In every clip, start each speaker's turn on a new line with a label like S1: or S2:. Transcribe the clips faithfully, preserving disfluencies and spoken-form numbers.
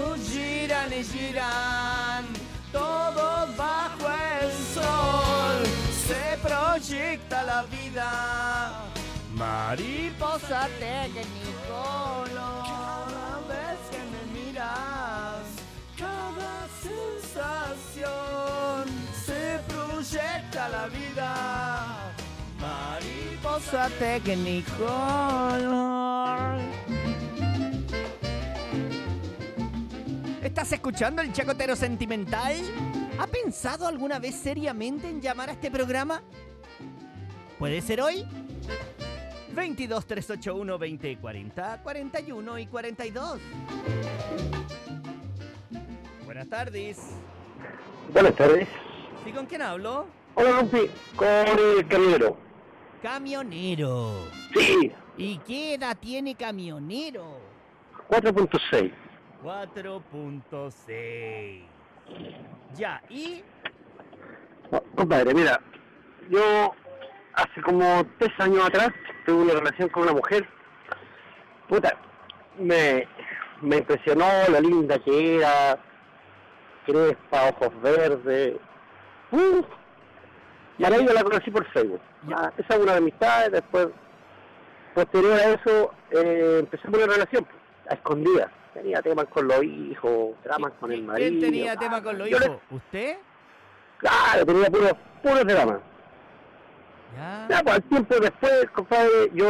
S1: giran y giran, todos bajo el sol, se proyecta la vida, mariposa tecnicolor. Cada vez que me miras, cada sensación, se proyecta la vida, mariposa tecnicolor. ¿Estás escuchando el Chacotero Sentimental? ¿Ha pensado alguna vez seriamente en llamar a este programa? ¿Puede ser hoy? veintidós, trescientos ochenta y uno, veinte, cuarenta, cuarenta y uno y cuarenta y dos. Buenas tardes.
S2: Buenas tardes.
S1: ¿Sí, con quién hablo?
S2: Hola, Rumpi, con el camionero.
S1: Camionero.
S2: Sí.
S1: ¿Y qué edad tiene Camionero?
S2: cuatro punto seis.
S1: cuatro punto seis. Ya, ¿y?
S2: No, compadre, mira, yo hace como tres años atrás tuve una relación con una mujer. Puta, me, me impresionó lo linda que era, crespa, ojos verdes. Uh, Maravilla, la conocí por Facebook. Ah, esa es una de mis amistades. Después, posterior a eso, eh, empezamos una relación a escondidas. Tenía temas con los hijos, dramas con el marido.
S1: ¿Quién tenía tema con los
S2: Yo
S1: hijos?
S2: le-
S1: ¿Usted?
S2: Claro, tenía puros, puros dramas.
S1: Ya.
S2: Ya, pues al tiempo después, compadre, yo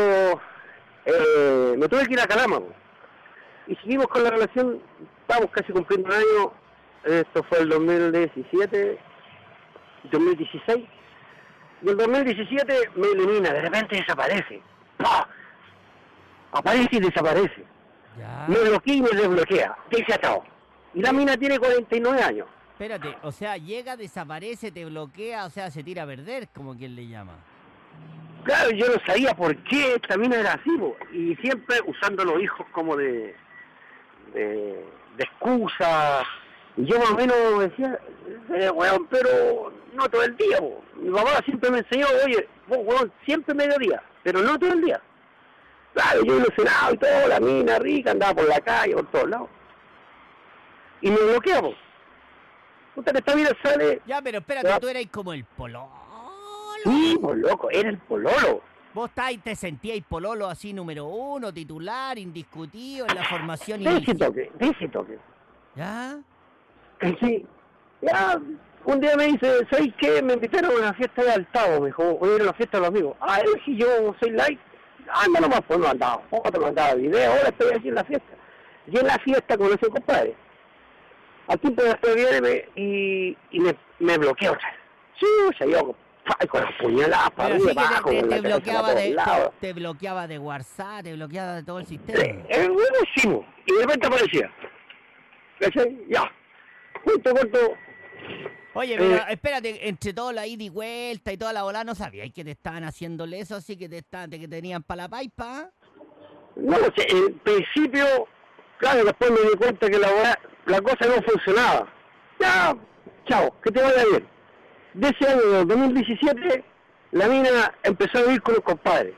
S2: eh, me tuve que ir a Calama, po. Y seguimos con la relación, estamos casi cumpliendo un año. Esto fue el dos mil diecisiete, dos mil dieciséis. Y el dos mil diecisiete me elimina, de repente desaparece. ¡Pah! Aparece y desaparece.
S1: Ya.
S2: Me bloquea y me desbloquea. Desatado. Y la mina tiene cuarenta y nueve años.
S1: Espérate, o sea, llega, desaparece, te bloquea, o sea, se tira a perder, como quien le llama.
S2: Claro, yo no sabía por qué esta mina era así, po. Y siempre usando los hijos como de, de, de excusa. Y yo más o menos decía, eh, weón, pero no todo el día, po. Mi papá siempre me enseñó, oye, vos, weón, siempre mediodía, pero no todo el día. Claro, yo ilusionado y todo, la mina rica, andaba por la calle, por todos lados. Y me bloquea, po. Puta, que esta mina sale...
S1: Ya, pero espérate,
S2: Ya.
S1: tú erais como el pololo.
S2: Sí, pues loco, era el pololo.
S1: Vos estáis, te sentíais pololo así número uno, titular, indiscutido en la formación
S2: De ese
S1: inicial.
S2: toque, de ese toque.
S1: ¿Ya?
S2: Sí, ya, un día me dice, ¿sabes qué? Me invitaron a una fiesta de Altavo, me dijo, voy a ir a la fiesta de los amigos. Ah, yo dije, yo soy light. Anda nomás, pues no andaba foto, no andaba video, ahora estoy aquí en la fiesta. Y en la fiesta conocí a un compadre. Al tiempo después viene me- y, y me, me bloquea otra vez. Sí, o sea, yo ay, con las puñaladas para
S1: Pero
S2: arriba,
S1: sí que
S2: abajo,
S1: te, te-
S2: con la
S1: te
S2: cabeza
S1: bloqueaba
S2: para
S1: de,
S2: todos lados.
S1: te, te bloqueaba de WhatsApp, te bloqueaba de todo el sistema.
S2: Eh, Es buenísimo. Y de repente aparecía. ¿Cachai? Ya. Justo, corto.
S1: Oye, pero
S2: Eh,
S1: espérate, entre todo la ida y vuelta y toda la bola, ¿no sabíais que te estaban haciéndole eso? Así que te, estaban, que tenían para la paipa.
S2: No, o sea, en principio, claro, después me di cuenta que la, weá- la cosa no funcionaba. Ya, chao, que te vaya bien. De ese año, del dos mil diecisiete, la mina empezó a vivir con los compadres.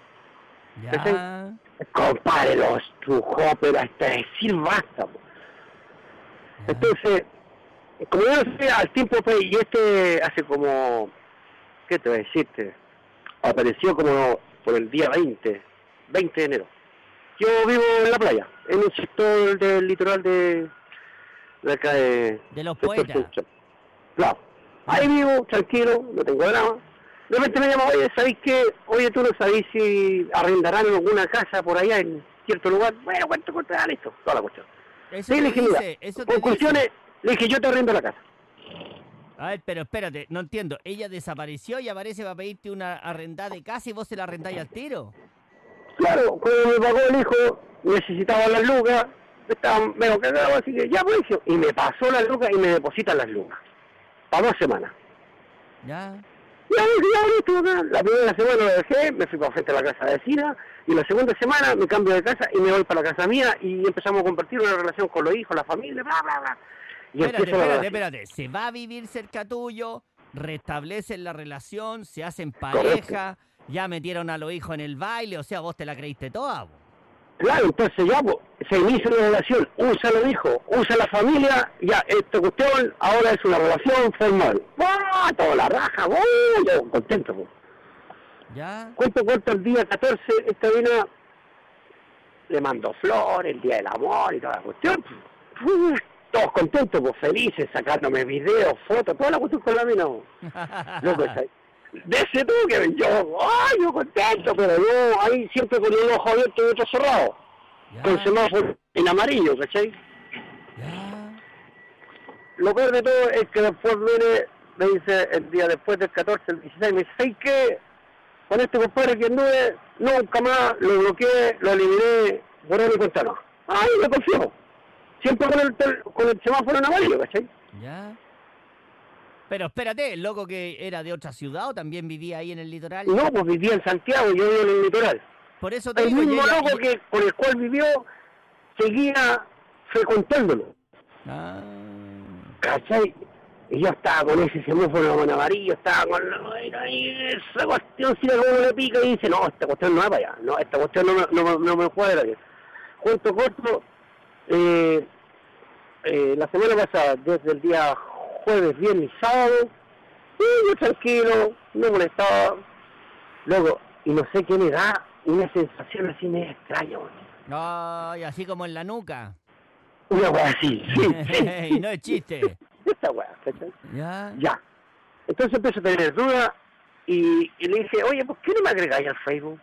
S1: Ya.
S2: El compadre los estrujó, pero hasta decir basta. Po.
S1: ya.
S2: Entonces, como yo no sé, al tiempo, pues, y este hace como, ¿qué te voy a decirte? Apareció como por el día veinte, veinte de enero. Yo vivo en la playa, en un sector del litoral de, de acá de...
S1: De los
S2: sector
S1: poetas.
S2: central. Claro. Ahí vivo, tranquilo, no tengo drama. De repente me llama, oye, ¿sabéis qué? Oye, tú no sabéis si arrendarán alguna casa por allá en cierto lugar. Bueno, ¿cuánto cuesta? Ah, listo, toda la cuestión.
S1: Eso
S2: Sí, le
S1: te
S2: dije, mira,
S1: dice, eso te
S2: conclusiones,
S1: dice.
S2: le dije, yo te arrendo la casa.
S1: A ver, pero espérate, no entiendo. Ella desapareció y aparece para pedirte una arrendada de casa y vos se la arrendáis al tiro.
S2: Claro, cuando me pagó el hijo, necesitaba las lucas, estaba medio cagado, así que ya pues, hijo. Y me pasó las lucas y me depositan las lucas. Para dos semanas.
S1: Ya.
S2: Ya, dije, ya, listo, acá. La primera semana lo dejé, me fui para frente a la casa vecina, y la segunda semana me cambio de casa y me voy para la casa mía y empezamos a compartir una relación con los hijos, la familia, bla, bla, bla. Y
S1: Espérate,
S2: empiezo la
S1: espérate,
S2: relación.
S1: espérate. Se va a vivir cerca tuyo, restablecen la relación, se hacen
S2: Correcto.
S1: pareja, ya metieron a los hijos en el baile, o sea, vos te la creíste toda. Po.
S2: Claro, entonces ya, pues, se inicia una relación, usa los hijos, usa la familia, ya, esta cuestión ahora es una relación formal. ¡Ah! Toda la raja, ¡oh! Yo contento, pues.
S1: ¿Ya?
S2: Cuento corto, el día catorce, esta mina le mandó flores, el día del amor y toda la cuestión. Uf, todos contentos, pues felices, sacándome videos, fotos, toda la cuestión con la mina. Loco, de ese tú que yo, ¡ay, yo contento! Pero yo ahí siempre con un ojo abierto y otro cerrado.
S1: Ya.
S2: Con semáforo en amarillo, ¿cachai?
S1: Ya.
S2: Lo peor de todo es que después viene, me dice el día después del catorce, el dieciséis, me dice, ¿sabes qué? Con este compadre que anduve, nunca más, lo bloqueé, lo eliminé, borré mi cuenta no. Ay, me confío. Siempre con el, tel- con el semáforo en amarillo, ¿cachai?
S1: Ya. Pero espérate, ¿el loco que era de otra ciudad o también vivía ahí en el litoral?
S2: No, pues vivía en Santiago, yo vivo en el litoral.
S1: Por eso te
S2: El
S1: digo, y
S2: mismo
S1: ella-
S2: loco
S1: y-
S2: que, con el cual vivió, seguía frecuentándolo.
S1: Ah.
S2: ¿Cachai? Y yo estaba con ese semáforo en amarillo, estaba con la, y esa cuestión, si la como le pica y dice, no, esta cuestión no va para allá, no, esta cuestión no me, no, me- no me cuadra bien. Cuento corto, eh, eh, la semana pasada, desde el día jueves, viernes y sábado, y yo tranquilo, no molestaba, luego, y no sé qué me da, una sensación así medio extraña,
S1: Ay, así como en la nuca.
S2: una wea así, sí, sí,
S1: Y no es chiste.
S2: esta wea, ¿cachai?
S1: Ya.
S2: Ya. Entonces empiezo a tener dudas y, y le dije, oye, ¿por qué no me agregáis al Facebook?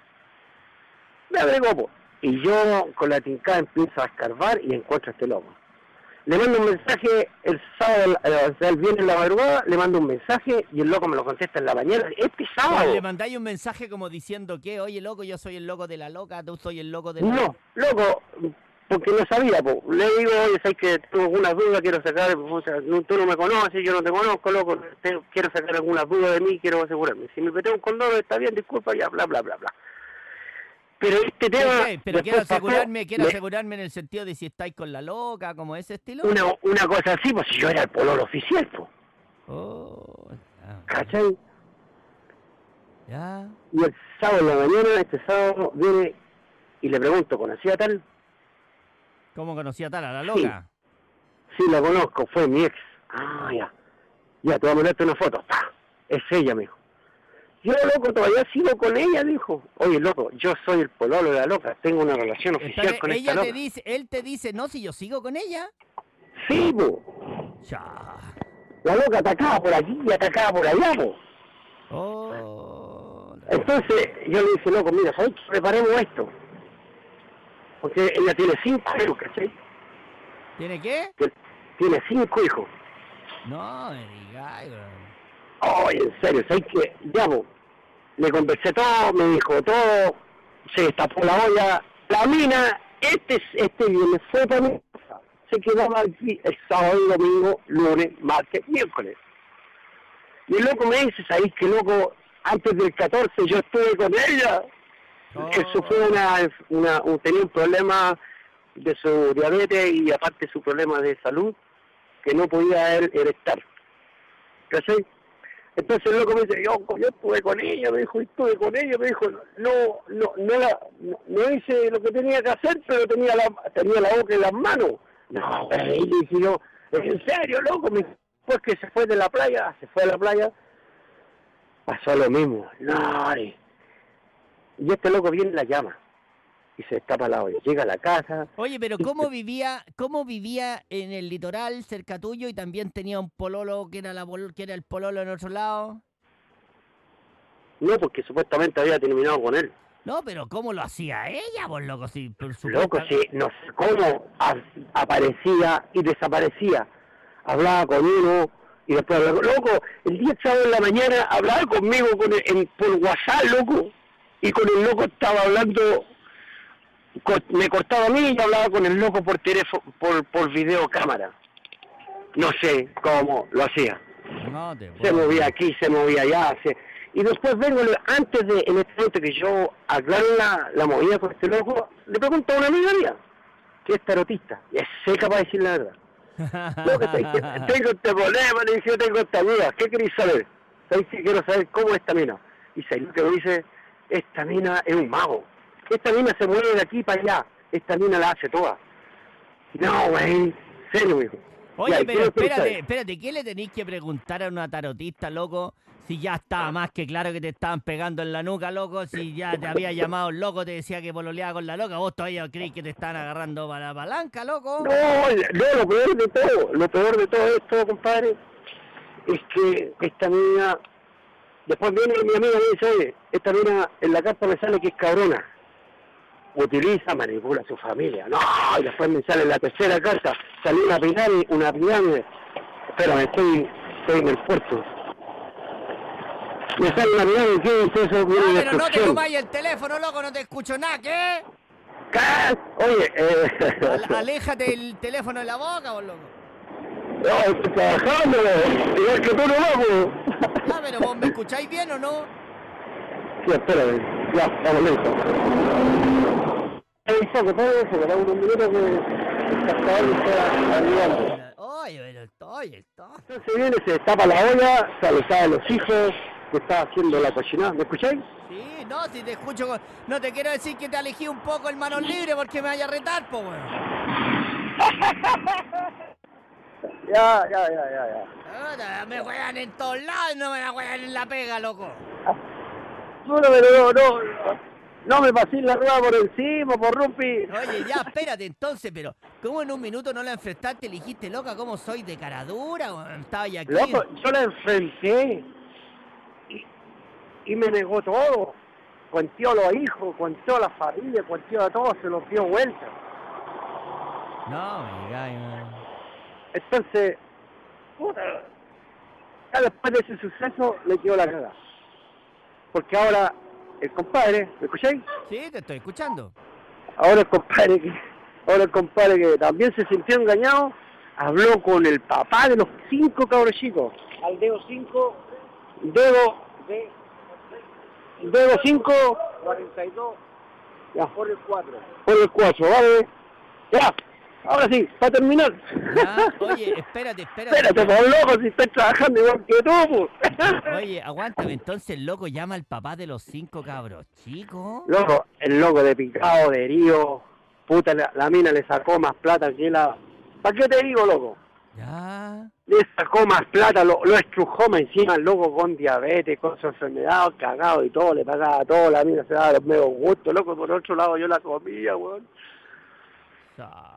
S2: Me agregó, po. Y yo con la tincada empiezo a escarbar y encuentro a este loco. Le mando un mensaje el sábado, eh, o sea, el viernes en la madrugada, le mando un mensaje y el loco me lo contesta en la mañana. Este sábado.
S1: Le mandáis un mensaje como diciendo que, oye, loco, yo soy el loco de la loca, tú soy el loco de la...
S2: No, loco, porque no sabía, po. Le digo, oye, sabes que tengo algunas dudas, quiero sacar, o sea, no, tú no me conoces, yo no te conozco, loco, te- quiero sacar algunas dudas de mí, quiero asegurarme. Si me metes un condón está bien, disculpa, ya, bla, bla, bla, bla. Pero este tema...
S1: Ok, pero quiero
S2: después pasó,
S1: asegurarme, quiero
S2: me-
S1: asegurarme en el sentido de si estáis con la loca, como ese estilo.
S2: una, una cosa así, pues si yo era el pololo oficial, po.
S1: Oh, ah,
S2: ¿Cachai?
S1: ya.
S2: Y el sábado en la mañana, este sábado, viene y le pregunto, ¿conocía a tal?
S1: ¿Cómo conocía a tal a la loca?
S2: Sí, la conozco, fue mi ex. Ah, ya. Ya, te voy a mandarte una foto. ¡Pah! Es ella, me dijo. Yo, loco, todavía sigo con ella, dijo. Oye, loco, yo soy el pololo de la loca, tengo una relación oficial
S1: Espérate,
S2: con
S1: ella
S2: esta
S1: te
S2: loca.
S1: dice, él te dice, no, si yo sigo con ella.
S2: Sí, po.
S1: Ya.
S2: La loca atacaba por aquí y atacaba por allá, po.
S1: Oh.
S2: Entonces, yo le dije, loco, mira, ¿sabes qué? Preparemos esto. Porque ella tiene cinco hijos, ¿cachai?
S1: ¿Tiene qué?
S2: Que- Tiene cinco hijos.
S1: No, me digas.
S2: Oye, en serio, ¿sabes qué? Ya, po. Le conversé todo, me dijo todo, se destapó la olla. La mina, este, este viernes fue para mí. Se quedaba aquí el sábado y domingo, lunes, martes, miércoles. Y el loco me dice, ¿sabes qué, loco? Antes del catorce yo estuve con ella.
S1: Oh.
S2: Él sufrió una, una, un, tenía un problema de su diabetes y aparte su problema de salud, que no podía él erectar. ¿Cachai? Entonces el loco me dice, yo, yo estuve con ella, me dijo, estuve con ella, me dijo, no, no, no, la, no, no hice lo que tenía que hacer, pero tenía la, tenía la boca en las manos. No, güey, le dije yo, en serio, loco, me dijo, pues que se fue de la playa, se fue a la playa, pasó lo mismo, no, y este loco viene y la llama, y se destapa la olla, llega a la casa.
S1: Oye, pero ¿cómo vivía, cómo vivía en el litoral cerca tuyo y también tenía un pololo que era la pol- que era el pololo en otro lado?
S2: No, porque supuestamente había terminado con él.
S1: No, pero ¿cómo lo hacía ella, vos loco? Si por
S2: Loco,
S1: supuesto.
S2: sí, no sé cómo a- aparecía y desaparecía. Hablaba con uno y después hablaba con... Loco, el día sábado en la mañana hablaba conmigo con el- en, por WhatsApp, loco. Y con el loco estaba hablando... co- me cortaba a mí y hablaba con el loco por teléfono, por, por videocámara. No sé cómo lo hacía.
S1: No te
S2: Se
S1: puedo.
S2: movía aquí, se movía allá, se... y después vengo, le- antes de, en este momento que yo aclaro la, la movida con este loco, le pregunto a una amiga mía, que es tarotista, y es seca para decir la verdad. Loco, tengo, tengo este problema, le dije, yo tengo esta duda, ¿qué queréis saber? ¿Sabéis que quiero saber cómo es esta mina? Y se lo que me dice, esta mina es un mago, esta mina se mueve de aquí para allá, esta mina la hace toda. No, güey, serio, mijo.
S1: Oye,
S2: Ya, ¿y
S1: pero
S2: qué le
S1: espérate,
S2: preguntáis?
S1: espérate, ¿qué le tenéis que preguntar a una tarotista, loco? Si ya estaba más que claro que te estaban pegando en la nuca, loco, si ya te había llamado el loco, te decía que pololeaba con la loca, vos todavía creís que te están agarrando para la palanca, loco.
S2: No, no, lo peor de todo, lo peor de todo esto, compadre, es que esta niña, después viene mi amiga y me dice, oye, esta niña en la carta me sale que es cabrona. Utiliza, manipula a su familia. No, y después me sale la tercera carta, salió una pirámide, una pirámide. Espérame, estoy, estoy en el puerto. Me sale una pirámide, ¿qué dice eso?
S1: Ah,
S2: Viene
S1: pero no te
S2: destrucción.
S1: comáis el teléfono, loco, no te escucho nada, ¿qué?
S2: ¿Qué? Oye, eh...
S1: Al- aléjate el teléfono de la boca, vos, loco.
S2: No, estoy trabajando, igual que tú no vamos.
S1: Ya, pero vos me escucháis bien o no?
S2: Sí, espérame, ya, vamos lento. Hay un poco, todo eso, que da unos minutos que el captador me está ayudando.
S1: Oye, pero estoy, estoy.
S2: Entonces viene, se destapa la olla, sale, salen los hijos, que está haciendo la cochinada. ¿Me escucháis?
S1: Sí, no, si te escucho, con- no te quiero decir que te alejé un poco el manos libre porque me vaya a retar, po, weón.
S2: Ya, ya, ya, ya, ya.
S1: Puta, me juegan en todos lados y no me la juegan en la pega, loco.
S2: No, no, no, no, no me pasé la rueda por encima, por rumpi.
S1: Oye, ya, espérate entonces, pero ¿cómo en un minuto no la enfrentaste y le dijiste, loca, cómo soy de cara dura? weón? Estaba ya aquí.
S2: Loco, yo la enfrenté y, y me negó todo. Cuenteó a los hijos, cuenteó a la familia, cuenteó a todos, se los dio vuelta.
S1: No, me digáis, weón.
S2: Entonces, puta, ya después de ese suceso le quedó la cagada. Porque ahora el compadre, ¿me escucháis?
S1: Sí, te estoy escuchando.
S2: Ahora el compadre que, ahora el compadre que también se sintió engañado, habló con el papá de los cinco cabros chicos. Al dedo cinco, dedo, de, dedo cinco, cuarenta y dos, ya, por el cuatro. Por el cuatro, vale. Ya, ahora sí, para terminar.
S1: Ya, oye, espérate, espérate.
S2: Espérate, por loco, si estás trabajando igual que tú, pues.
S1: Oye, aguántame, entonces el loco llama al papá de los cinco cabros, chicos.
S2: Loco, el loco de picado, de herido, puta, la, la mina le sacó más plata que la... ¿Para qué te digo, loco?
S1: Ya.
S2: Le sacó más plata, lo, lo estrujó más encima el loco con diabetes, con su enfermedad, cagado y todo, le pagaba todo, la mina se daba los medios gustos, loco, por otro lado yo la comía, weón.
S1: Sa-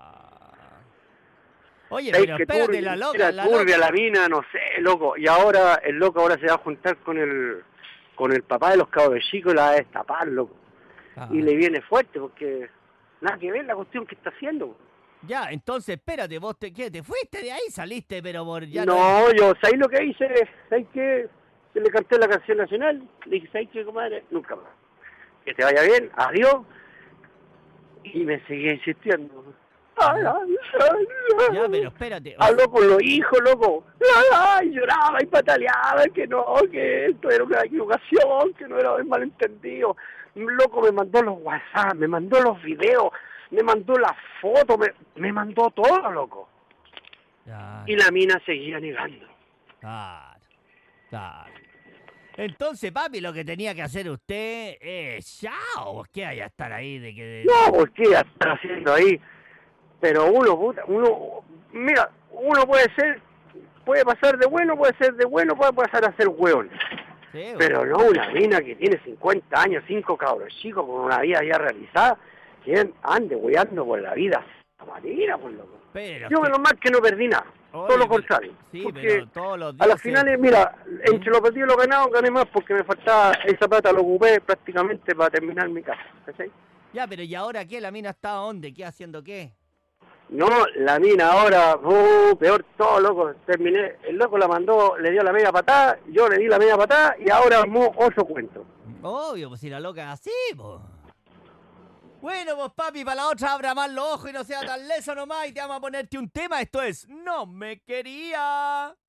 S1: Oye,
S2: ¿Sabes
S1: pero
S2: que
S1: espérate,
S2: turbia,
S1: la loca,
S2: era
S1: la
S2: turbia
S1: loca.
S2: la mina, no sé, loco, y ahora el loco ahora se va a juntar con el con el papá de los cabros chicos y la va a destapar, loco.
S1: Ah.
S2: Y le viene fuerte porque nada que ver la cuestión que está haciendo.
S1: Ya, entonces espérate, vos te, ¿qué? ¿Te fuiste de ahí? Saliste, pero por ya
S2: No, yo, ¿sabes lo que hice? ¿Sabes qué? Yo le canté la canción nacional, le dije, ¿sabes qué, comadre? Nunca más. Que te vaya bien, adiós. Y me seguía insistiendo. Ay, ay, ay, ay.
S1: Ya, pero espérate. o
S2: Habló con los hijos, loco. Ay, ay, lloraba y pataleaba, que no, que esto era una equivocación, que no era un malentendido. Loco, me mandó los WhatsApp, me mandó los videos, me mandó las fotos, me, me mandó todo, loco.
S1: Ya,
S2: Y la mina seguía negando.
S1: claro, claro. Entonces, papi, lo que tenía que hacer usted es chao, ¿vos qué hay a estar ahí de que...
S2: No, ¿por qué ya está haciendo ahí? Pero uno, puta, uno, mira, uno puede ser, puede pasar de bueno, puede ser de bueno, puede pasar a ser hueón.
S1: Sí, güey.
S2: Pero no una mina que tiene cincuenta años, cinco cabros chicos, con una vida ya realizada, que ande hueando por la vida de esa manera, por loco.
S1: Pero
S2: Yo
S1: es que-
S2: menos mal que no perdí nada,
S1: Oye,
S2: todo lo
S1: pero-
S2: contrario.
S1: sí,
S2: porque
S1: pero todos los
S2: a
S1: días
S2: las
S1: se-
S2: finales, mira, entre los perdidos y los ganados gané más porque me faltaba esa plata, lo ocupé prácticamente para terminar mi casa, ¿cachai?
S1: Ya, pero ¿y ahora qué? ¿La mina está dónde? ¿Qué haciendo qué?
S2: No, la mina ahora, uh, peor todo, loco, terminé, el loco la mandó, le dio la media patada, yo le di la media patada y ahora armó otro cuento.
S1: Obvio, pues si la loca es así, pues. Bueno, pues papi, para la otra abra más los ojos y no sea tan leso nomás y te vamos a ponerte un tema. Esto es No Me Quería.